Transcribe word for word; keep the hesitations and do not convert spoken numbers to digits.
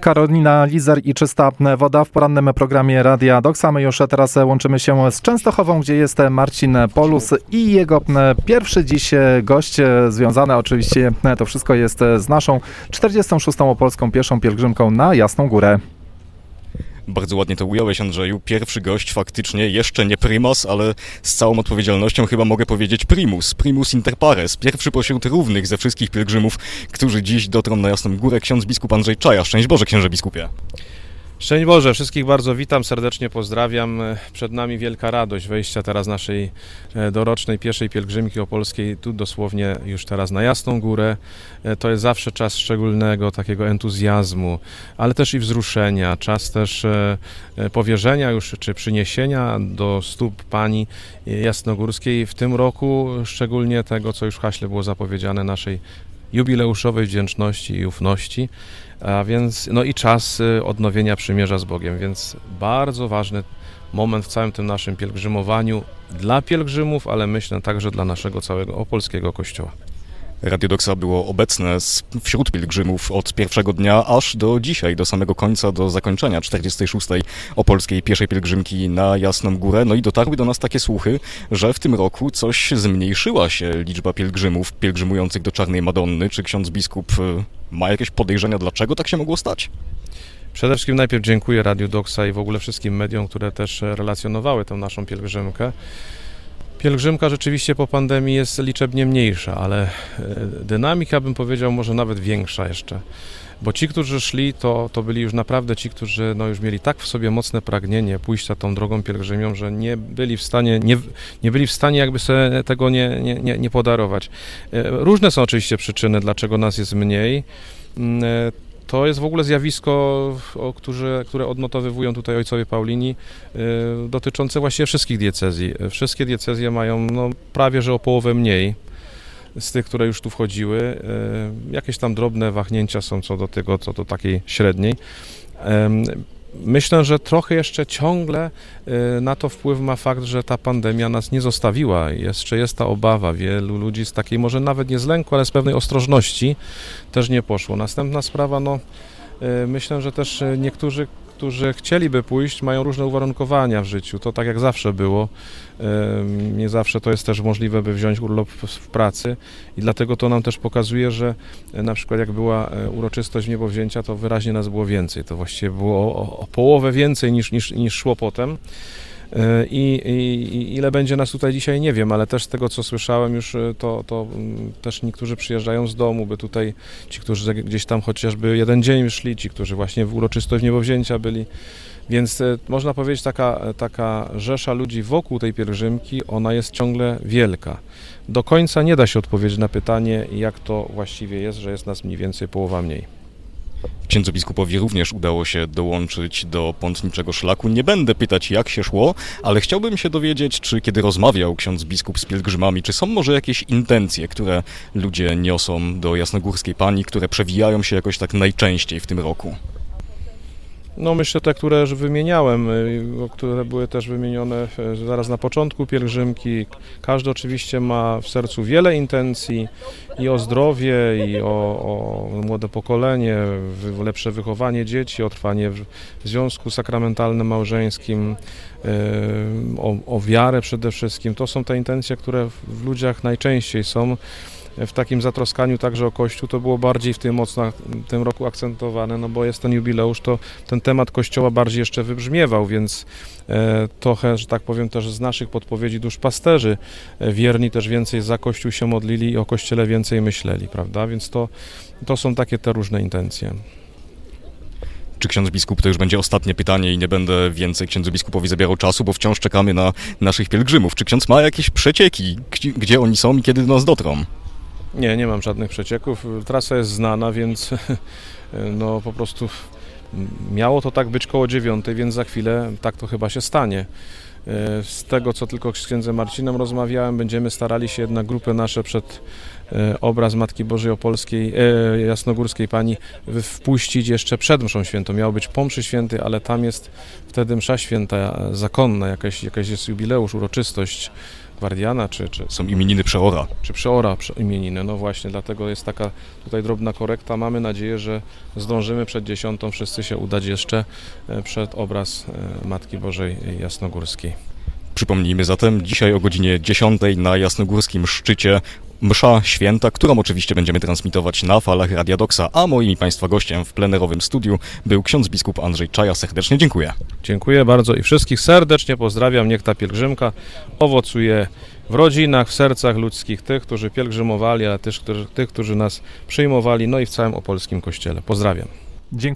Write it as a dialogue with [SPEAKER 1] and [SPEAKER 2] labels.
[SPEAKER 1] Karolina Lizer i Czysta Woda w porannym programie Radia Doksa. My już teraz łączymy się z Częstochową, gdzie jest Marcin Polus i jego pierwszy dziś gość. Związane oczywiście to wszystko jest z naszą czterdziestą szóstą opolską pieszą pielgrzymką na Jasną Górę.
[SPEAKER 2] Bardzo ładnie to ująłeś, Andrzeju. Pierwszy gość faktycznie, jeszcze nie prymas, ale z całą odpowiedzialnością chyba mogę powiedzieć primus, primus inter pares. Pierwszy pośród równych ze wszystkich pielgrzymów, którzy dziś dotrą na Jasną Górę, ksiądz biskup Andrzej Czaja. Szczęść Boże, księże biskupie.
[SPEAKER 3] Szczęść Boże, wszystkich bardzo witam, serdecznie pozdrawiam. Przed nami wielka radość wejścia teraz naszej dorocznej pieszej pielgrzymki opolskiej, tu dosłownie już teraz na Jasną Górę. To jest zawsze czas szczególnego takiego entuzjazmu, ale też i wzruszenia, czas też powierzenia już, czy przyniesienia do stóp Pani Jasnogórskiej. W tym roku szczególnie tego, co już w haśle było zapowiedziane, naszej jubileuszowej wdzięczności i ufności, a więc no i czas odnowienia przymierza z Bogiem, więc bardzo ważny moment w całym tym naszym pielgrzymowaniu dla pielgrzymów, ale myślę także dla naszego całego opolskiego Kościoła.
[SPEAKER 2] Radio Doksa było obecne wśród pielgrzymów od pierwszego dnia aż do dzisiaj, do samego końca, do zakończenia czterdziestej szóstej opolskiej pieszej pielgrzymki na Jasną Górę. No i dotarły do nas takie słuchy, że w tym roku coś zmniejszyła się liczba pielgrzymów pielgrzymujących do Czarnej Madonny. Czy ksiądz biskup ma jakieś podejrzenia, dlaczego tak się mogło stać?
[SPEAKER 3] Przede wszystkim najpierw dziękuję Radiu Doksa i w ogóle wszystkim mediom, które też relacjonowały tę naszą pielgrzymkę. Pielgrzymka rzeczywiście po pandemii jest liczebnie mniejsza, ale dynamika, bym powiedział, może nawet większa jeszcze. Bo ci, którzy szli, to, to byli już naprawdę ci, którzy no, już mieli tak w sobie mocne pragnienie pójścia tą drogą pielgrzymią, że nie byli w stanie, nie, nie byli w stanie jakby sobie tego nie, nie, nie, nie podarować. Różne są oczywiście przyczyny, dlaczego nas jest mniej. To jest w ogóle zjawisko, o które, które odnotowywują tutaj ojcowie Paulini, yy, dotyczące właściwie wszystkich diecezji. Wszystkie diecezje mają no, prawie że o połowę mniej z tych, które już tu wchodziły. Yy, jakieś tam drobne wahnięcia są co do tego, co do takiej średniej. Yy, Myślę, że trochę jeszcze ciągle na to wpływ ma fakt, że ta pandemia nas nie zostawiła. Jeszcze jest ta obawa wielu ludzi z takiej może nawet nie z lęku, ale z pewnej ostrożności też nie poszło. Następna sprawa, no myślę, że też niektórzy, którzy chcieliby pójść, mają różne uwarunkowania w życiu. To tak jak zawsze było. Nie zawsze to jest też możliwe, by wziąć urlop w pracy i dlatego to nam też pokazuje, że na przykład jak była uroczystość niebowzięcia, to wyraźnie nas było więcej. To właściwie było o, o połowę więcej niż, niż, niż szło potem. I, i ile będzie nas tutaj dzisiaj, nie wiem, ale też z tego, co słyszałem już, to, to też niektórzy przyjeżdżają z domu, by tutaj ci, którzy gdzieś tam chociażby jeden dzień szli, ci, którzy właśnie w uroczystość niebowzięcia byli. Więc można powiedzieć, taka, taka rzesza ludzi wokół tej pielgrzymki, ona jest ciągle wielka. Do końca nie da się odpowiedzieć na pytanie, jak to właściwie jest, że jest nas mniej więcej połowa mniej.
[SPEAKER 2] Księdzu biskupowi również udało się dołączyć do pątniczego szlaku. Nie będę pytać, jak się szło, ale chciałbym się dowiedzieć, czy kiedy rozmawiał ksiądz biskup z pielgrzymami, czy są może jakieś intencje, które ludzie niosą do Jasnogórskiej Pani, które przewijają się jakoś tak najczęściej w tym roku?
[SPEAKER 3] No myślę te, które już wymieniałem, które były też wymienione zaraz na początku pielgrzymki. Każdy oczywiście ma w sercu wiele intencji i o zdrowie, i o, o młode pokolenie, lepsze wychowanie dzieci, o trwanie w związku sakramentalnym, małżeńskim, o, o wiarę przede wszystkim. To są te intencje, które w ludziach najczęściej są. W takim zatroskaniu także o Kościół to było bardziej w tym mocno w tym roku akcentowane, no bo jest ten jubileusz, to ten temat Kościoła bardziej jeszcze wybrzmiewał, więc e, trochę, że tak powiem, też z naszych podpowiedzi duszpasterzy e, wierni też więcej za Kościół się modlili i o Kościele więcej myśleli, prawda? Więc to, to są takie te różne intencje.
[SPEAKER 2] Czy ksiądz biskup, to już będzie ostatnie pytanie i nie będę więcej księdzu biskupowi zabierał czasu, bo wciąż czekamy na naszych pielgrzymów. Czy ksiądz ma jakieś przecieki, gdzie, gdzie oni są i kiedy do nas dotrą?
[SPEAKER 3] Nie, nie mam żadnych przecieków. Trasa jest znana, więc no po prostu miało to tak być koło dziewiątej, więc za chwilę tak to chyba się stanie. Z tego, co tylko z księdzem Marcinem rozmawiałem, będziemy starali się jednak grupy nasze przed obraz Matki Bożej Opolskiej, e, Jasnogórskiej Pani wpuścić jeszcze przed mszą świętą. Miało być po mszy świętej, ale tam jest wtedy msza święta zakonna, jakaś, jakaś jest jubileusz, uroczystość Gwardiana, czy, czy,
[SPEAKER 2] Są imieniny Przeora.
[SPEAKER 3] czy Przeora prze- imieniny. No właśnie, dlatego jest taka tutaj drobna korekta. Mamy nadzieję, że zdążymy przed dziesiątą wszyscy się udać jeszcze e, przed obraz e, Matki Bożej Jasnogórskiej.
[SPEAKER 2] Przypomnijmy zatem, dzisiaj o godzinie dziesiątej na jasnogórskim szczycie msza święta, którą oczywiście będziemy transmitować na falach Radia Doksa, a moim i Państwa gościem w plenerowym studiu był ksiądz biskup Andrzej Czaja. Serdecznie dziękuję.
[SPEAKER 3] Dziękuję bardzo i wszystkich serdecznie pozdrawiam. Niech ta pielgrzymka owocuje w rodzinach, w sercach ludzkich, tych, którzy pielgrzymowali, ale też którzy, tych, którzy nas przyjmowali, no i w całym opolskim kościele. Pozdrawiam.
[SPEAKER 1] Dziękuję.